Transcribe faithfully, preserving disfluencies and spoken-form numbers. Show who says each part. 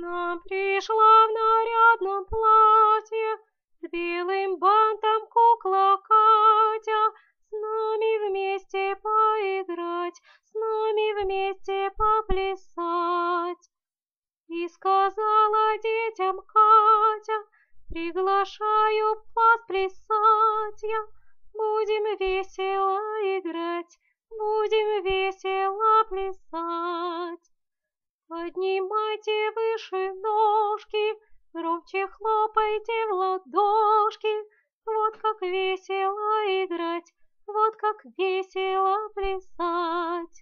Speaker 1: нам пришла в нарядном платье с белым бантом кукла Катя, с нами вместе поиграть, с нами вместе поплясать. И сказала детям Катя: приглашаю вас плясать я, будем весело играть, будем весело плясать. Поднимайте выше ножки, громче хлопайте в ладошки, вот как весело играть, вот как весело плясать.